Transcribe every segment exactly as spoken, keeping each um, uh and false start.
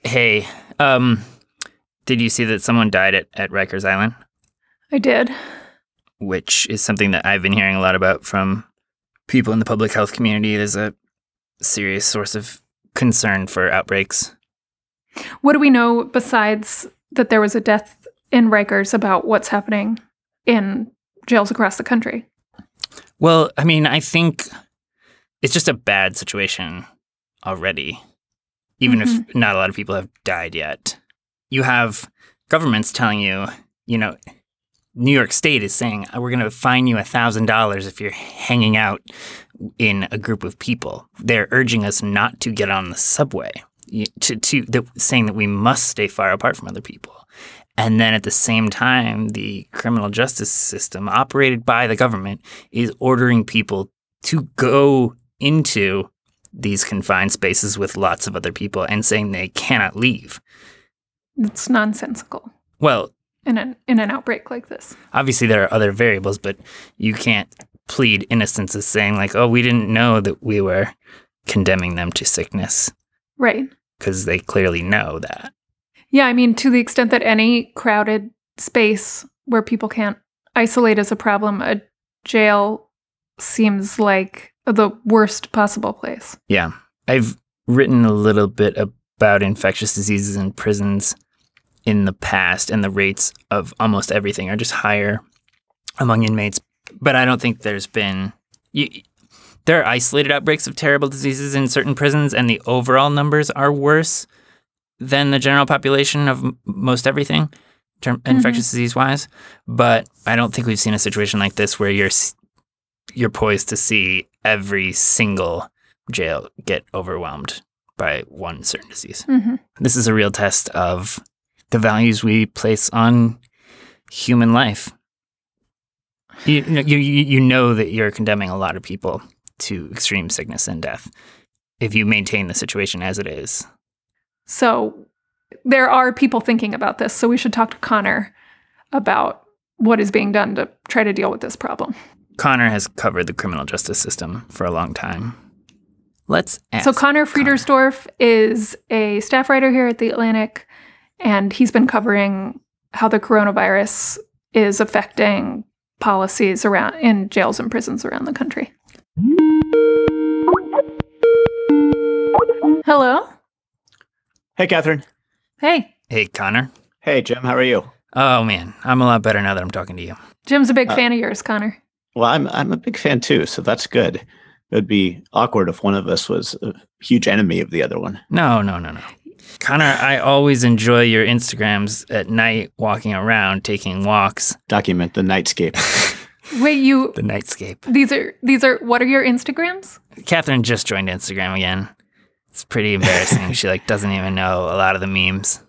Hey, um, did you see that someone died at, at Rikers Island? I did. Which is something that I've been hearing a lot about from people in the public health community. It is a serious source of concern for outbreaks. What do we know besides that there was a death in Rikers about what's happening in jails across the country? Well, I mean, I think it's just a bad situation already, even mm-hmm. if not a lot of people have died yet. You have governments telling you, you know, New York State is saying, we're going to fine you one thousand dollars if you're hanging out in a group of people. They're urging us not to get on the subway, to, to the, saying that we must stay far apart from other people. And then at the same time, the criminal justice system, operated by the government, is ordering people to go into these confined spaces with lots of other people and saying they cannot leave. It's nonsensical. Well, in an in an outbreak like this. Obviously, there are other variables, but you can't plead innocence as saying like, oh, we didn't know that we were condemning them to sickness. Right. Because they clearly know that. Yeah, I mean, to the extent that any crowded space where people can't isolate is a problem, a jail seems like the worst possible place. Yeah. I've written a little bit about infectious diseases in prisons in the past, and the rates of almost everything are just higher among inmates. But I don't think there's been... You, there are isolated outbreaks of terrible diseases in certain prisons, and the overall numbers are worse than the general population of m- most everything, term, mm-hmm. infectious disease-wise. But I don't think we've seen a situation like this where you're you're poised to see every single jail get overwhelmed by one certain disease. Mm-hmm. This is a real test of the values we place on human life. You, you, you know that you're condemning a lot of people to extreme sickness and death if you maintain the situation as it is. So there are people thinking about this, so we should talk to Connor about what is being done to try to deal with this problem. Connor has covered the criminal justice system for a long time. Let's ask So Connor Friedersdorf Connor. is a staff writer here at The Atlantic, and he's been covering how the coronavirus is affecting policies around in jails and prisons around the country. Hello? Hey, Catherine. Hey. Hey, Connor. Hey, Jim. How are you? Oh, man. I'm a lot better now that I'm talking to you. Jim's a big uh, fan of yours, Connor. Well, I'm I'm a big fan, too, so that's good. It would be awkward if one of us was a huge enemy of the other one. No, no, no, no. Connor, I always enjoy your Instagrams at night, walking around, taking walks. Document the nightscape. Wait, you... The nightscape. These are, these are, what are your Instagrams? Catherine just joined Instagram again. It's pretty embarrassing. She, like, doesn't even know a lot of the memes.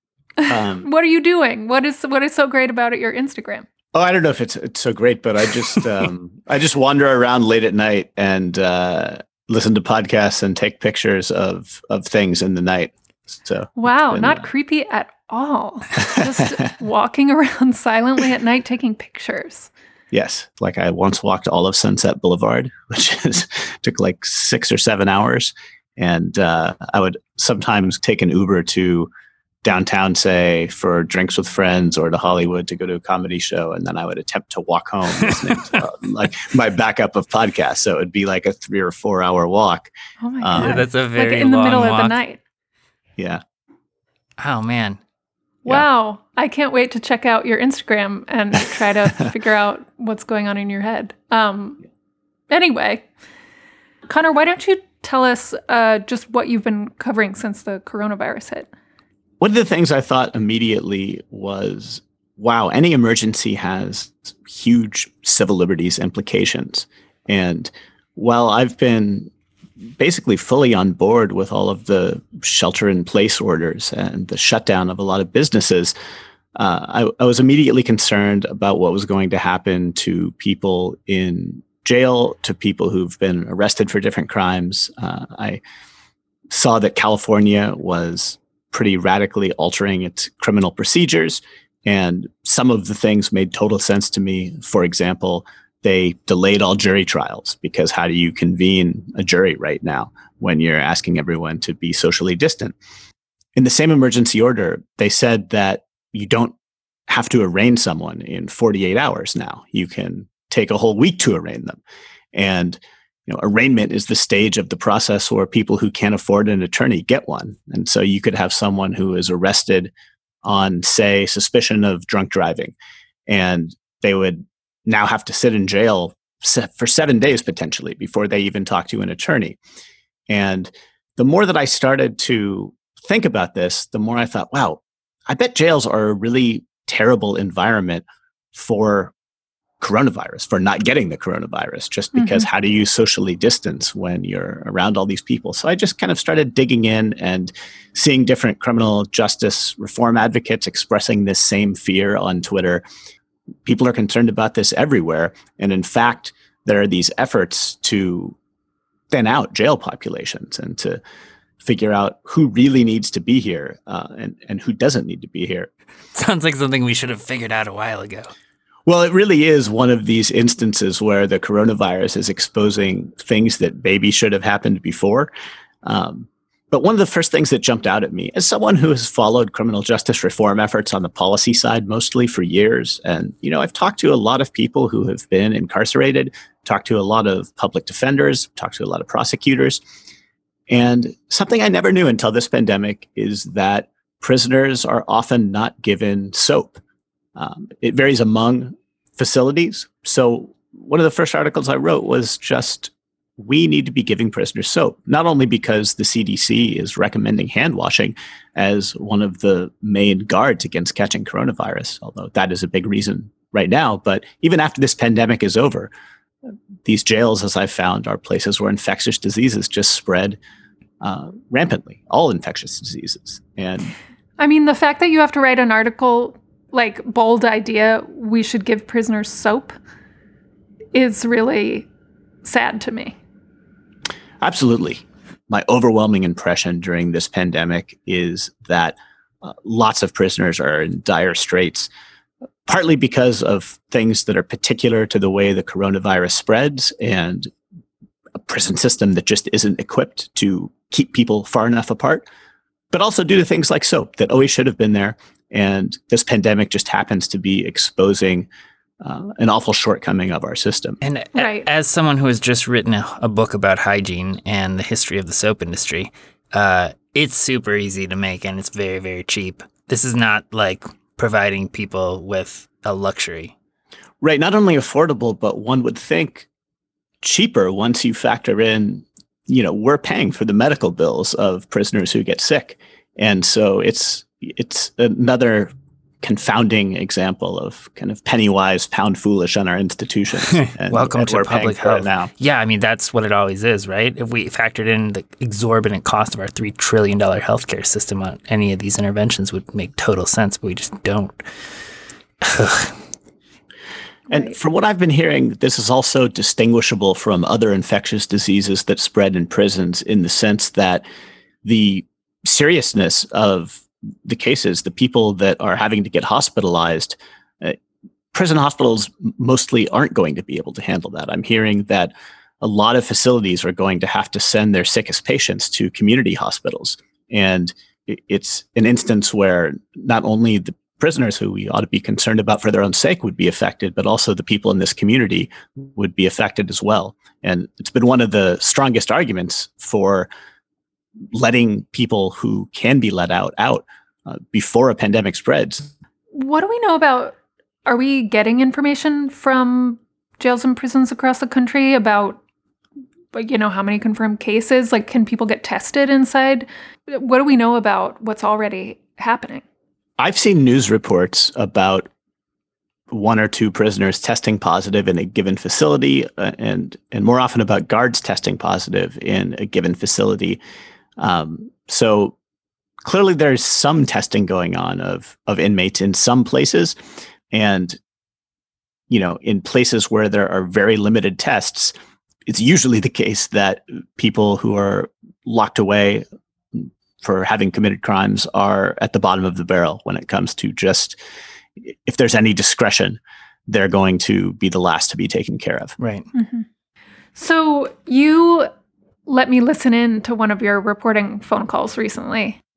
Um, what are you doing? What is what is so great about it, your Instagram? Oh, I don't know if it's it's so great, but I just um, I just wander around late at night and uh, listen to podcasts and take pictures of of things in the night. So wow, been, not uh, creepy at all. Just walking around silently at night taking pictures. Yes, like I once walked all of Sunset Boulevard, which is took like six or seven hours, and uh, I would sometimes take an Uber to downtown, say, for drinks with friends, or to Hollywood to go to a comedy show, and then I would attempt to walk home listening to uh, like my backup of podcasts. So it'd be like a three or four hour walk. Oh my Um, god, that's a very like in the long middle walk. of the night. Yeah. Oh, man. Yeah. Wow, I can't wait to check out your Instagram and try to figure out what's going on in your head. Um, anyway, Connor, why don't you tell us uh, just what you've been covering since the coronavirus hit? One of the things I thought immediately was, wow, any emergency has huge civil liberties implications. And while I've been basically fully on board with all of the shelter-in-place orders and the shutdown of a lot of businesses, uh, I, I was immediately concerned about what was going to happen to people in jail, to people who've been arrested for different crimes. Uh, I saw that California was pretty radically altering its criminal procedures, and some of the things made total sense to me. For example, they delayed all jury trials, because how do you convene a jury right now when you're asking everyone to be socially distant? in the same emergency order, they said that you don't have to arraign someone in forty-eight hours now. You can take a whole week to arraign them. And you know, arraignment is the stage of the process where people who can't afford an attorney get one. And so you could have someone who is arrested on, say, suspicion of drunk driving, and they would now have to sit in jail for seven days potentially before they even talk to an attorney. And the more that I started to think about this, the more I thought, wow, I bet jails are a really terrible environment for coronavirus, for not getting the coronavirus, just because mm-hmm. how do you socially distance when you're around all these people? So I just kind of started digging in and seeing different criminal justice reform advocates expressing this same fear on Twitter. People are concerned about this everywhere. And in fact, there are these efforts to thin out jail populations and to figure out who really needs to be here uh, and, and who doesn't need to be here. Sounds like something we should have figured out a while ago. Well, it really is one of these instances where the coronavirus is exposing things that maybe should have happened before. Um, but one of the first things that jumped out at me, as someone who has followed criminal justice reform efforts on the policy side mostly for years, and you know, I've talked to a lot of people who have been incarcerated, talked to a lot of public defenders, talked to a lot of prosecutors, and something I never knew until this pandemic is that prisoners are often not given soap. Um, it varies among facilities. So one of the first articles I wrote was just, we need to be giving prisoners soap, not only because the C D C is recommending hand washing as one of the main guards against catching coronavirus, although that is a big reason right now, but even after this pandemic is over, these jails, as I've found, are places where infectious diseases just spread uh, rampantly, all infectious diseases. And I mean, the fact that you have to write an article like bold idea, we should give prisoners soap, is really sad to me. Absolutely. My overwhelming impression during this pandemic is that uh, lots of prisoners are in dire straits, partly because of things that are particular to the way the coronavirus spreads and a prison system that just isn't equipped to keep people far enough apart, but also due to things like soap that always should have been there. And this pandemic just happens to be exposing uh, an awful shortcoming of our system. And right. a- as someone who has just written a, a book about hygiene and the history of the soap industry, uh, it's super easy to make and it's very, very cheap. This is not like providing people with a luxury. Right. Not only affordable, but one would think cheaper once you factor in, you know, we're paying for the medical bills of prisoners who get sick. And so it's it's another confounding example of kind of penny wise, pound foolish on our institutions. And, Welcome and to we're public paying for health. it now. Yeah, I mean, that's what it always is, right? If we factored in the exorbitant cost of our three trillion dollars healthcare system on any of these interventions would make total sense, but we just don't. And Right. from what I've been hearing, this is also distinguishable from other infectious diseases that spread in prisons in the sense that the seriousness of the cases, the people that are having to get hospitalized, uh, prison hospitals mostly aren't going to be able to handle that. I'm hearing that a lot of facilities are going to have to send their sickest patients to community hospitals. And it's an instance where not only the prisoners who we ought to be concerned about for their own sake would be affected, but also the people in this community would be affected as well. And it's been one of the strongest arguments for letting people who can be let out out uh, before a pandemic spreads. What do we know about, are we getting information from jails and prisons across the country about, like, you know, how many confirmed cases? Like, can people get tested inside? What do we know about what's already happening? I've seen news reports about one or two prisoners testing positive in a given facility, uh, and and more often about guards testing positive in a given facility. Um, so clearly there's some testing going on of of inmates in some places. And, you know, in places where there are very limited tests, it's usually the case that people who are locked away for having committed crimes are at the bottom of the barrel when it comes to just, if there's any discretion, they're going to be the last to be taken care of. Right. Mm-hmm. So you let me listen in to one of your reporting phone calls recently.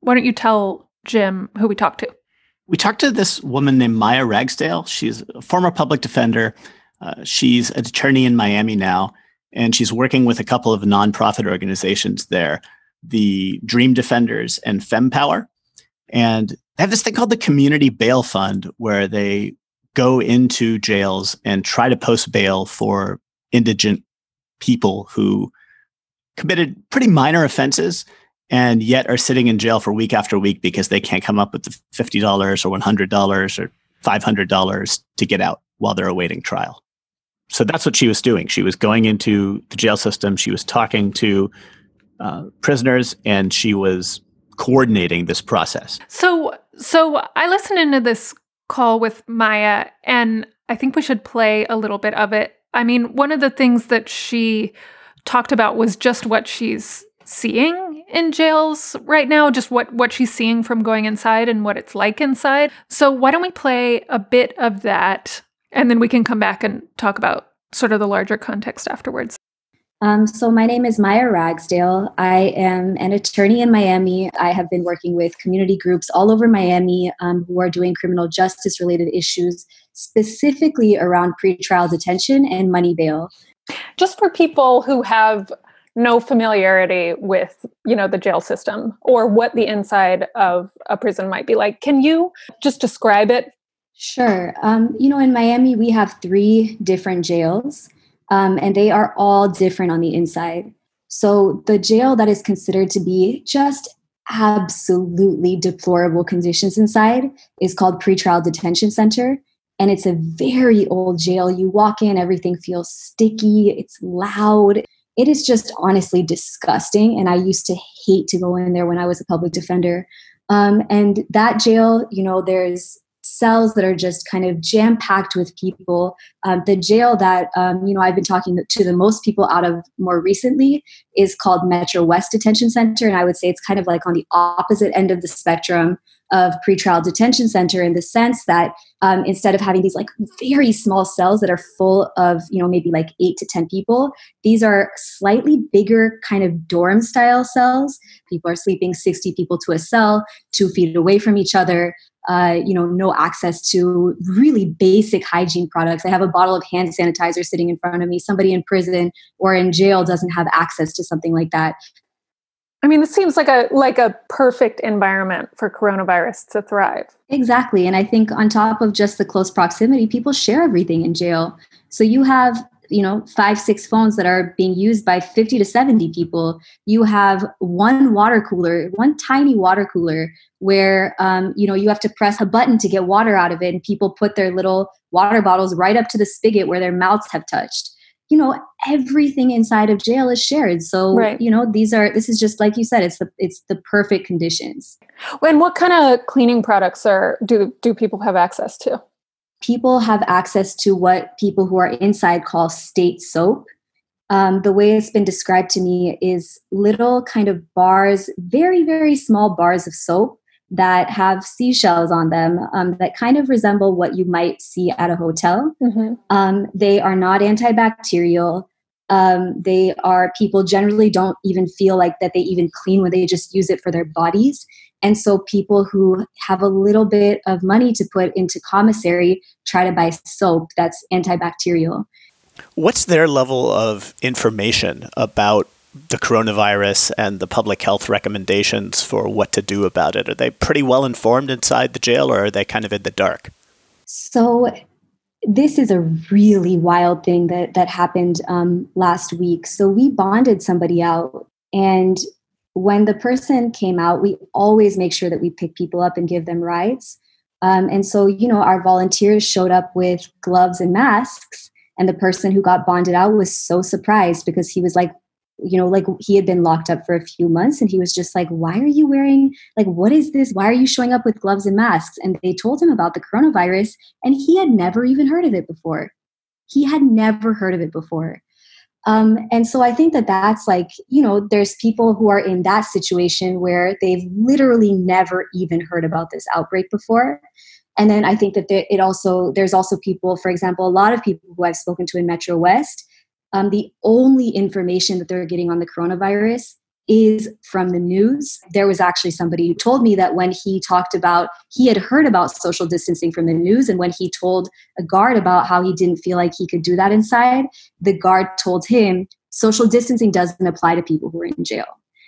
Why don't you tell Jim who we talked to? We talked to this woman named Maya Ragsdale. She's a former public defender. Uh, she's an attorney in Miami now, and she's working with a couple of nonprofit organizations there, the Dream Defenders and FemPower. And they have this thing called the Community Bail Fund, where they go into jails and try to post bail for indigent people who committed pretty minor offenses and yet are sitting in jail for week after week because they can't come up with the fifty dollars or one hundred dollars or five hundred dollars to get out while they're awaiting trial. So that's what she was doing. She was going into the jail system. She was talking to uh, prisoners, and she was coordinating this process. So, so I listened into this call with Maya, and I think we should play a little bit of it. I mean, one of the things that she talked about was just what she's seeing in jails right now, just what, what she's seeing from going inside and what it's like inside. So why don't we play a bit of that, and then we can come back and talk about sort of the larger context afterwards. Um, so my name is Maya Ragsdale. I am an attorney in Miami. I have been working with community groups all over Miami um, who are doing criminal justice related issues, specifically around pretrial detention and money bail. Just for people who have no familiarity with, you know, the jail system or what the inside of a prison might be like, can you just describe it? Sure. Um, you know, in Miami, we have three different jails, um, and they are all different on the inside. So the jail that is considered to be just absolutely deplorable conditions inside is called Pretrial Detention Center. And it's a very old jail. You walk in, everything feels sticky. It's loud. It is just honestly disgusting. And I used to hate to go in there when I was a public defender. Um, and that jail, you know, there's cells that are just kind of jam-packed with people. Um, the jail that, um, you know, I've been talking to the most people out of more recently is called Metro West Detention Center. And I would say it's kind of like on the opposite end of the spectrum of pretrial detention center, in the sense that um, instead of having these like very small cells that are full of, you know, maybe like eight to ten people, these are slightly bigger kind of dorm style cells. People are sleeping sixty people to a cell, two feet away from each other. Uh, you know, no access to really basic hygiene products. I have a bottle of hand sanitizer sitting in front of me. Somebody in prison or in jail doesn't have access to something like that. I mean, this seems like a like a perfect environment for coronavirus to thrive. Exactly. And I think on top of just the close proximity, people share everything in jail. So you have, you know, five, six phones that are being used by fifty to seventy people. You have one water cooler, one tiny water cooler where, um, you know, you have to press a button to get water out of it. And people put their little water bottles right up to the spigot where their mouths have touched. You know, everything inside of jail is shared. So, right. you know, these are, this is just, like you said, it's the, it's the perfect conditions. And what kind of cleaning products are, do, do people have access to? People have access to what people who are inside call state soap. Um, the way it's been described to me is little kind of bars, very, very small bars of soap that have seashells on them um, that kind of resemble what you might see at a hotel. Mm-hmm. Um, they are not antibacterial. Um, they are, people generally don't even feel like that they even clean when they just use it for their bodies. And so people who have a little bit of money to put into commissary try to buy soap that's antibacterial. What's their level of information about the coronavirus and the public health recommendations for what to do about it? Are they pretty well informed inside the jail, or are they kind of in the dark? So this is a really wild thing that, that happened um, last week. So we bonded somebody out, and when the person came out, we always make sure that we pick people up and give them rides. Um, and so, you know, our volunteers showed up with gloves and masks, and the person who got bonded out was so surprised because he was like, you know, like he had been locked up for a few months, and he was just like, why are you wearing, like, what is this? Why are you showing up with gloves and masks? And they told him about the coronavirus, and he had never even heard of it before. He had never heard of it before. Um, and so I think that that's like, you know, there's people who are in that situation where they've literally never even heard about this outbreak before. And then I think that there, it also, there's also people, for example, a lot of people who I've spoken to in Metro West, um, the only information that they're getting on the coronavirus is from the news. There was actually somebody who told me that when he talked about, he had heard about social distancing from the news, and when he told a guard about how he didn't feel like he could do that inside, the guard told him social distancing doesn't apply to people who are in jail.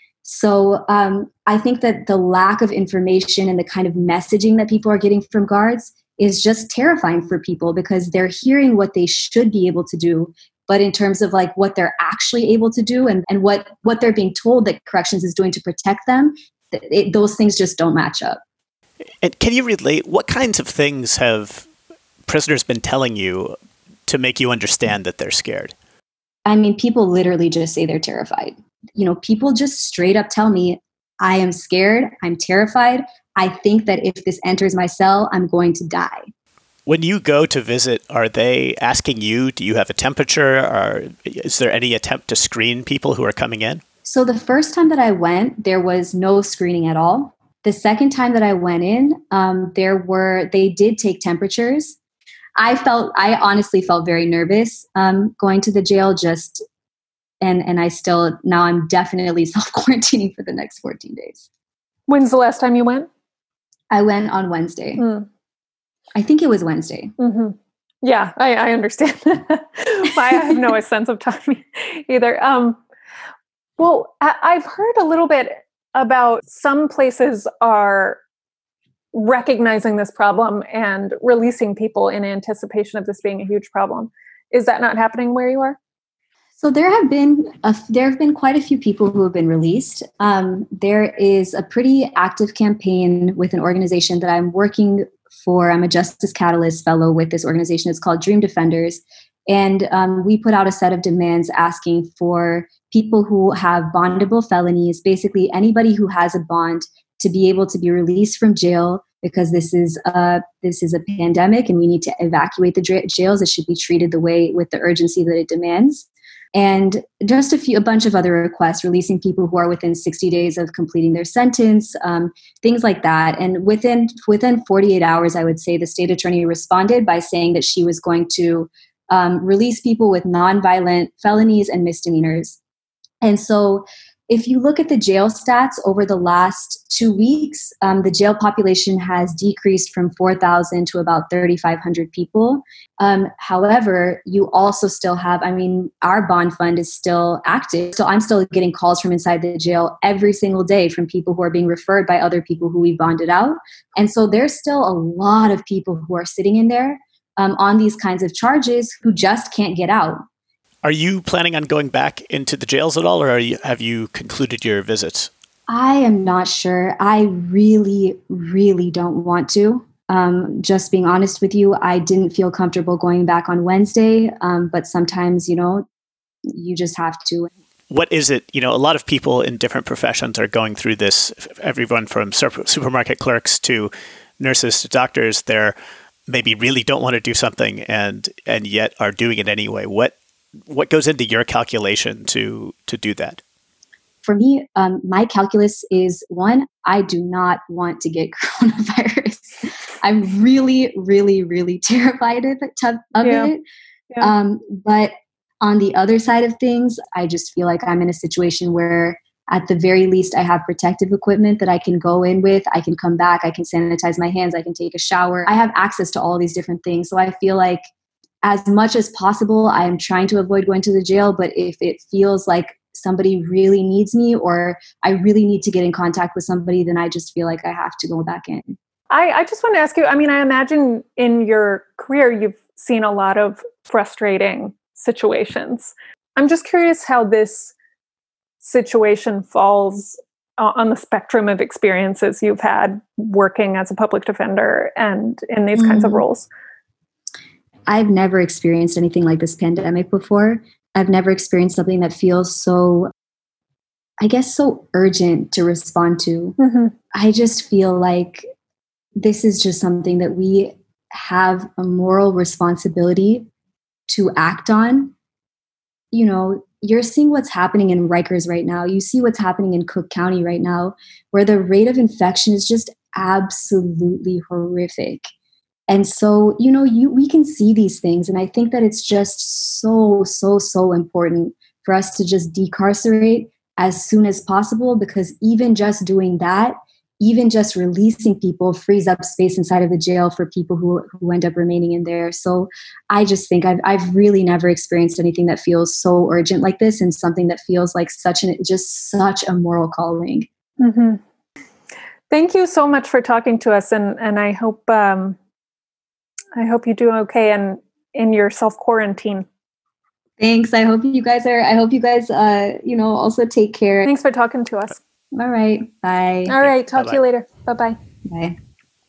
So um, I think that the lack of information and the kind of messaging that people are getting from guards is just terrifying for people, because they're hearing what they should be able to do, but in terms of like what they're actually able to do and, and what, what they're being told that corrections is doing to protect them, it, those things just don't match up. And can you relate, what kinds of things have prisoners been telling you to make you understand that they're scared? I mean, people literally just say they're terrified. You know, people just straight up tell me, I am scared, I'm terrified. I think that if this enters my cell, I'm going to die. When you go to visit, are they asking you, do you have a temperature? Or is there any attempt to screen people who are coming in? So the first time that I went, there was no screening at all. The second time that I went in, um, there were, they did take temperatures. I felt, I honestly felt very nervous um, going to the jail just, and, and I still, now I'm definitely self-quarantining for the next fourteen days. When's the last time you went? I went on Wednesday. Mm. I think it was Wednesday. Mm-hmm. Yeah, I, I understand. I have no sense of time either. Um, well, I, I've heard a little bit about some places are recognizing this problem and releasing people in anticipation of this being a huge problem. Is that not happening where you are? So there have been a, there have been quite a few people who have been released. Um, there is a pretty active campaign with an organization that I'm working for. I'm a Justice Catalyst fellow with this organization. It's called Dream Defenders. And um, we put out a set of demands asking for people who have bondable felonies, basically anybody who has a bond, to be able to be released from jail, because this is a, this is a pandemic and we need to evacuate the dra- jails. It should be treated the way, with the urgency that it demands. And just a few, a bunch of other requests, releasing people who are within sixty days of completing their sentence, um, things like that. And within within forty-eight hours, I would say the state attorney responded by saying that she was going to um, release people with nonviolent felonies and misdemeanors. And so if you look at the jail stats over the last two weeks, um, the jail population has decreased from four thousand to about thirty-five hundred people. Um, however, you also still have, I mean, our bond fund is still active. So I'm still getting calls from inside the jail every single day from people who are being referred by other people who we bonded out. And so there's still a lot of people who are sitting in there um, on these kinds of charges who just can't get out. Are you planning on going back into the jails at all, or are you, have you concluded your visits? I am not sure. I really, really don't want to. Um, just being honest with you, I didn't feel comfortable going back on Wednesday, um, but sometimes, you know, you just have to. What is it? You know, a lot of people in different professions are going through this, everyone from supermarket clerks to nurses to doctors. They're maybe really don't want to do something and and yet are doing it anyway. What What goes into your calculation to to do that? For me, um, my calculus is, one, I do not want to get coronavirus. I'm really, really, really terrified of it. Of yeah. it. Yeah. Um, but on the other side of things, I just feel like I'm in a situation where at the very least I have protective equipment that I can go in with. I can come back. I can sanitize my hands. I can take a shower. I have access to all these different things. So I feel like as much as possible, I am trying to avoid going to the jail. But if it feels like somebody really needs me or I really need to get in contact with somebody, then I just feel like I have to go back in. I, I just want to ask you, I mean, I imagine in your career, you've seen a lot of frustrating situations. I'm just curious how this situation falls uh, on the spectrum of experiences you've had working as a public defender and in these mm-hmm. kinds of roles. I've never experienced anything like this pandemic before. I've never experienced something that feels so, I guess, so urgent to respond to. Mm-hmm. I just feel like this is just something that we have a moral responsibility to act on. You know, you're seeing what's happening in Rikers right now. You see what's happening in Cook County right now, where the rate of infection is just absolutely horrific. And so, you know, you we can see these things. And I think that it's just so, so, so important for us to just decarcerate as soon as possible, because even just doing that, even just releasing people frees up space inside of the jail for people who, who end up remaining in there. So I just think I've, I've really never experienced anything that feels so urgent like this, and something that feels like such an, just such a moral calling. Mm-hmm. Thank you so much for talking to us. And, and I hope, um, I hope you do okay in, in your self-quarantine. Thanks. I hope you guys are, I hope you guys, uh, you know, also take care. Thanks for talking to us. All right. Bye. All right. Talk Bye-bye. to you later. Bye-bye. Bye.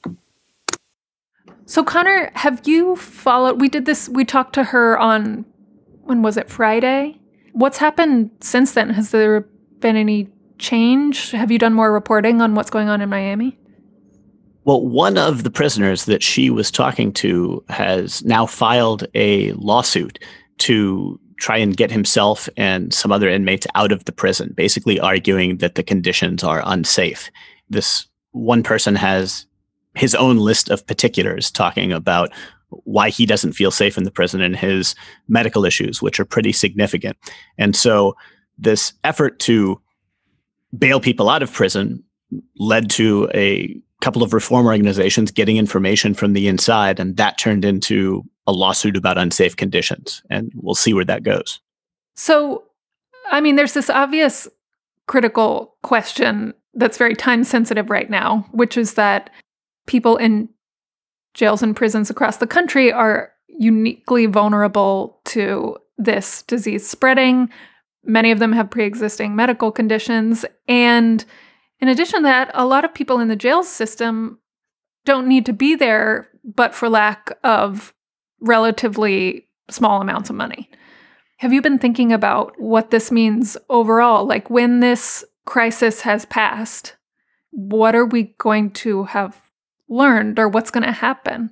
So Connor, have you followed, we did this, we talked to her on, when was it, Friday? What's happened since then? Has there been any change? Have you done more reporting on what's going on in Miami? Well, one of the prisoners that she was talking to has now filed a lawsuit to try and get himself and some other inmates out of the prison, basically arguing that the conditions are unsafe. This one person has his own list of particulars talking about why he doesn't feel safe in the prison and his medical issues, which are pretty significant. And so this effort to bail people out of prison led to a couple of reform organizations getting information from the inside, and that turned into a lawsuit about unsafe conditions. And we'll see where that goes. So, I mean, there's this obvious critical question that's very time sensitive right now, which is that people in jails and prisons across the country are uniquely vulnerable to this disease spreading. Many of them have pre-existing medical conditions. And in addition to that, a lot of people in the jail system don't need to be there, but for lack of relatively small amounts of money. Have you been thinking about what this means overall? Like, when this crisis has passed, what are we going to have learned, or what's going to happen?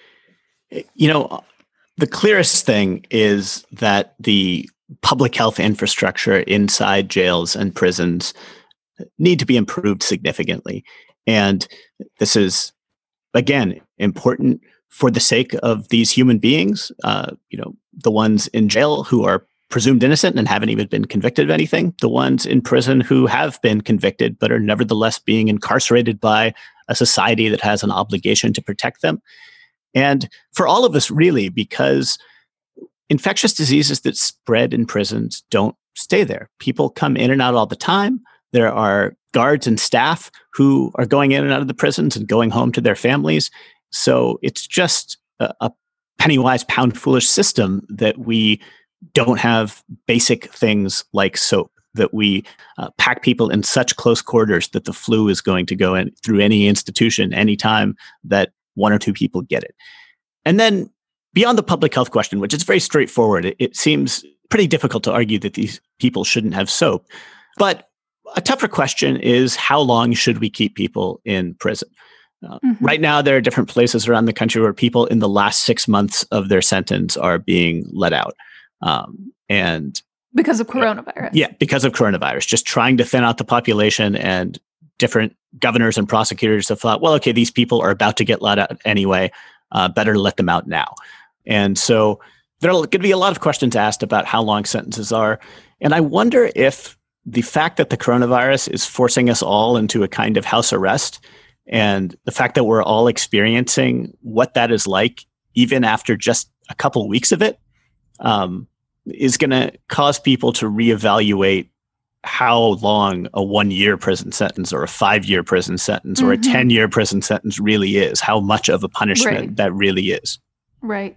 You know, the clearest thing is that the public health infrastructure inside jails and prisons need to be improved significantly. And this is, again, important for the sake of these human beings, uh, you know, the ones in jail who are presumed innocent and haven't even been convicted of anything, the ones in prison who have been convicted but are nevertheless being incarcerated by a society that has an obligation to protect them. And for all of us, really, because infectious diseases that spread in prisons don't stay there. People come in and out all the time. There are guards and staff who are going in and out of the prisons and going home to their families. So it's just a, a penny-wise, pound-foolish system that we don't have basic things like soap, that we uh, pack people in such close quarters that the flu is going to go in through any institution anytime that one or two people get it. And then beyond the public health question, which is very straightforward, it, it seems pretty difficult to argue that these people shouldn't have soap. But a tougher question is, how long should we keep people in prison? Uh, mm-hmm. Right now, there are different places around the country where people in the last six months of their sentence are being let out. Um, and because of coronavirus. Yeah, because of coronavirus, just trying to thin out the population, and different governors and prosecutors have thought, well, okay, these people are about to get let out anyway. Uh, better let them out now. And so there are going to be a lot of questions asked about how long sentences are. And I wonder if the fact that the coronavirus is forcing us all into a kind of house arrest, and the fact that we're all experiencing what that is like, even after just a couple weeks of it, um, is going to cause people to reevaluate how long a one-year prison sentence or a five-year prison sentence mm-hmm. or a ten-year prison sentence really is, how much of a punishment right. that really is. Right.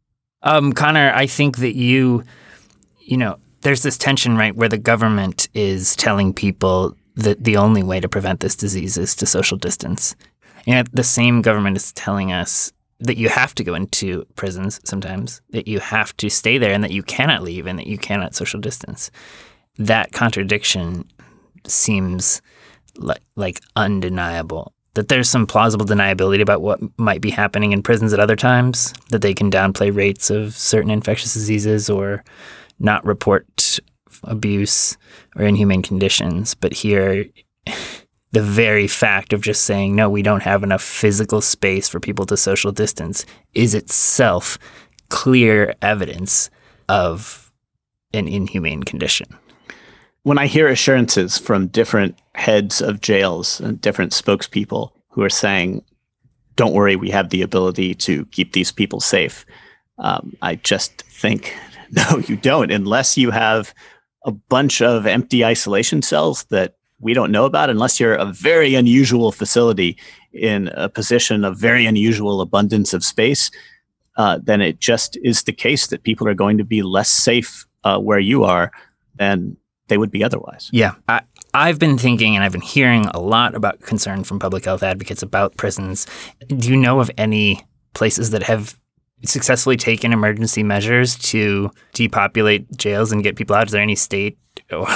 Um, Connor, I think that you, you know, there's this tension, right, where the government is telling people that the only way to prevent this disease is to social distance. And the same government is telling us that you have to go into prisons sometimes, that you have to stay there and that you cannot leave and that you cannot social distance. That contradiction seems like, like undeniable. That there's some plausible deniability about what might be happening in prisons at other times, that they can downplay rates of certain infectious diseases or not report abuse or inhumane conditions. But here, the very fact of just saying, no, we don't have enough physical space for people to social distance is itself clear evidence of an inhumane condition. when I hear assurances from different heads of jails and different spokespeople who are saying, don't worry, we have the ability to keep these people safe, um, I just think, no, you don't, unless you have a bunch of empty isolation cells that we don't know about, unless you're a very unusual facility in a position of very unusual abundance of space, uh, then it just is the case that people are going to be less safe uh, where you are than they would be otherwise. Yeah. I, I've been thinking and I've been hearing a lot about concern from public health advocates about prisons. Do you know of any places that have successfully taken emergency measures to depopulate jails and get people out? Is there any state or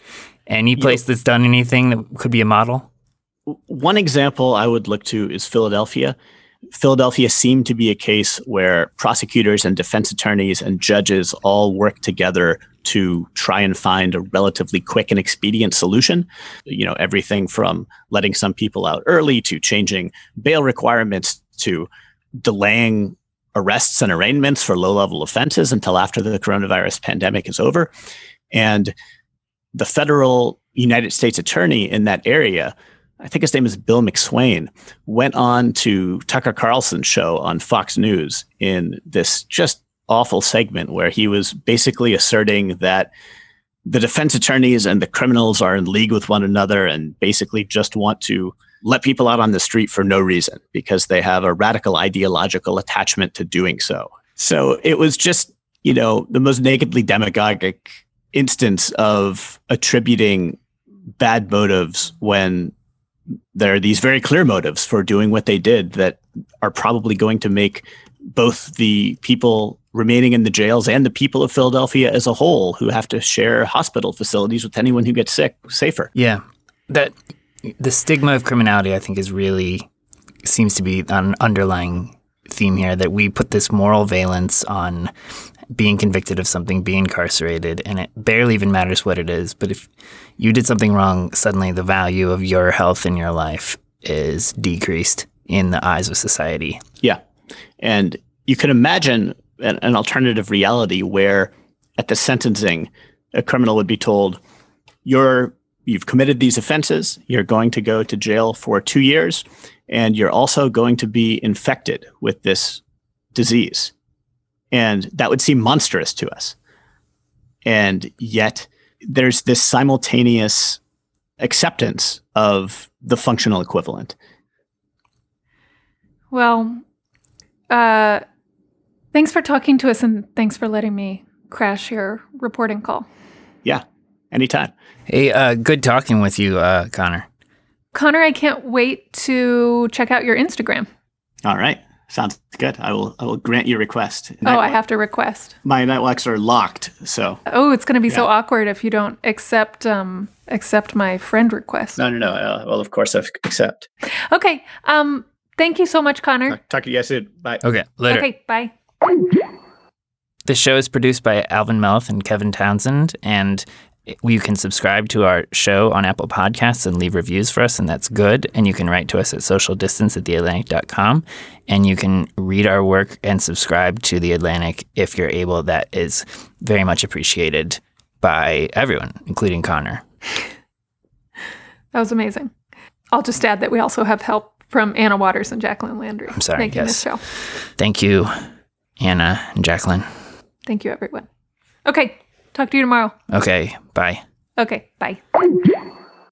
any place that's done anything that could be a model? One example I would look to is Philadelphia. Philadelphia seemed to be a case where prosecutors and defense attorneys and judges all worked together to try and find a relatively quick and expedient solution. You know, everything from letting some people out early to changing bail requirements to delaying arrests and arraignments for low-level offenses until after the coronavirus pandemic is over. And the federal United States attorney in that area, I think his name is Bill McSwain, went on to Tucker Carlson's show on Fox News in this just awful segment where he was basically asserting that the defense attorneys and the criminals are in league with one another and basically just want to let people out on the street for no reason because they have a radical ideological attachment to doing so. So it was just, you know, the most nakedly demagogic instance of attributing bad motives when there are these very clear motives for doing what they did that are probably going to make both the people remaining in the jails and the people of Philadelphia as a whole who have to share hospital facilities with anyone who gets sick safer. Yeah. That the stigma of criminality, I think, is really seems to be an underlying theme here, that we put this moral valence on being convicted of something, being incarcerated, and it barely even matters what it is. But if you did something wrong, suddenly the value of your health in your life is decreased in the eyes of society. Yeah. And you can imagine an, an alternative reality where at the sentencing, a criminal would be told, you're, you've committed these offenses, you're going to go to jail for two years, and you're also going to be infected with this disease. And that would seem monstrous to us. And yet there's this simultaneous acceptance of the functional equivalent. Well, uh, thanks for talking to us, and thanks for letting me crash your reporting call. Yeah, anytime. Hey, uh, good talking with you, uh, Connor. Connor, I can't wait to check out your Instagram. All right. Sounds good. I will I will grant your request. Night oh, I have to request. My Nightwalks are locked, so. Oh, it's going to be yeah. so awkward if you don't accept um accept my friend request. No, no, no. Uh, well, of course I accept. Okay. Um. Thank you so much, Connor. Talk to you guys soon. Bye. Okay. Later. Okay. Bye. The show is produced by Alvin Meath and Kevin Townsend, and you can subscribe to our show on Apple Podcasts and leave reviews for us, and that's good. And you can write to us at social distance at the atlantic dot com, and you can read our work and subscribe to The Atlantic if you're able. That is very much appreciated by everyone, including Connor. That was amazing. I'll just add that we also have help from Anna Waters and Jacqueline Landry. I'm sorry, making yes. this show. Thank you, Anna and Jacqueline. Thank you, everyone. Okay. Talk to you tomorrow. Okay. Bye. Okay. Bye.